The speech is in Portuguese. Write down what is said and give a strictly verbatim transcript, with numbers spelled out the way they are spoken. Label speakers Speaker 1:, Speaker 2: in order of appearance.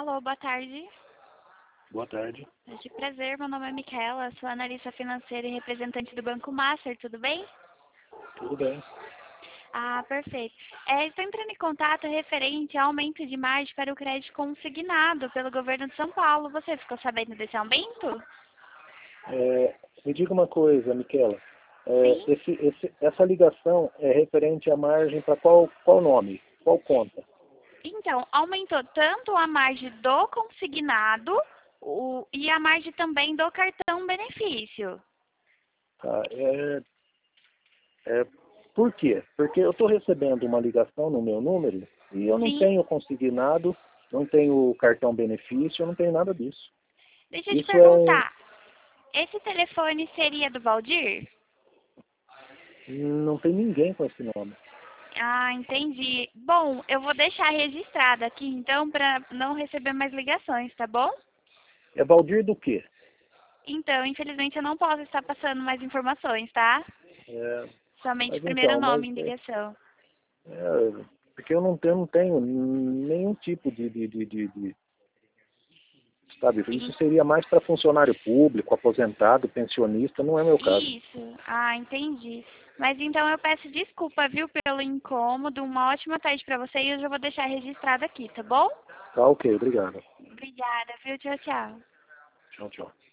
Speaker 1: Alô, boa tarde.
Speaker 2: Boa tarde.
Speaker 1: De prazer, meu nome é Micaela, sou analista financeira e representante do Banco Master, tudo bem?
Speaker 2: Tudo bem.
Speaker 1: Ah, perfeito. É, estou entrando em contato referente ao aumento de margem para o crédito consignado pelo governo de São Paulo. Você ficou sabendo desse aumento?
Speaker 2: É, me diga uma coisa, Miquela. É,
Speaker 1: Sim.
Speaker 2: esse, esse, essa ligação é referente à margem para qual, qual nome? Qual conta?
Speaker 1: Então, aumentou tanto a margem do consignado o, e a margem também do cartão benefício.
Speaker 2: Tá, é, é, por quê? Porque eu estou recebendo uma ligação no meu número e eu não
Speaker 1: Sim.
Speaker 2: tenho consignado, não tenho cartão benefício, eu não tenho nada disso.
Speaker 1: Deixa eu te
Speaker 2: Isso é um...
Speaker 1: perguntar, esse telefone seria do Valdir?
Speaker 2: Não tem ninguém com esse nome.
Speaker 1: Ah, entendi. Bom, eu vou deixar registrado aqui, então, para não receber mais ligações, tá bom?
Speaker 2: É Valdir do quê?
Speaker 1: Então, infelizmente, eu não posso estar passando mais informações, tá?
Speaker 2: É,
Speaker 1: Somente o
Speaker 2: mas
Speaker 1: primeiro
Speaker 2: então, mas
Speaker 1: nome em
Speaker 2: é,
Speaker 1: ligação.
Speaker 2: é, porque eu não tenho, não tenho nenhum tipo de, de, de, de, de sabe? Isso
Speaker 1: Sim.
Speaker 2: seria mais para funcionário público, aposentado, pensionista, não é meu caso.
Speaker 1: Isso. Ah, entendi. Mas então eu peço desculpa, viu, pelo incômodo. Uma ótima tarde para você e eu já vou deixar registrado aqui, tá bom?
Speaker 2: Tá ok, obrigado.
Speaker 1: Obrigada, viu? Tchau, tchau.
Speaker 2: Tchau, tchau.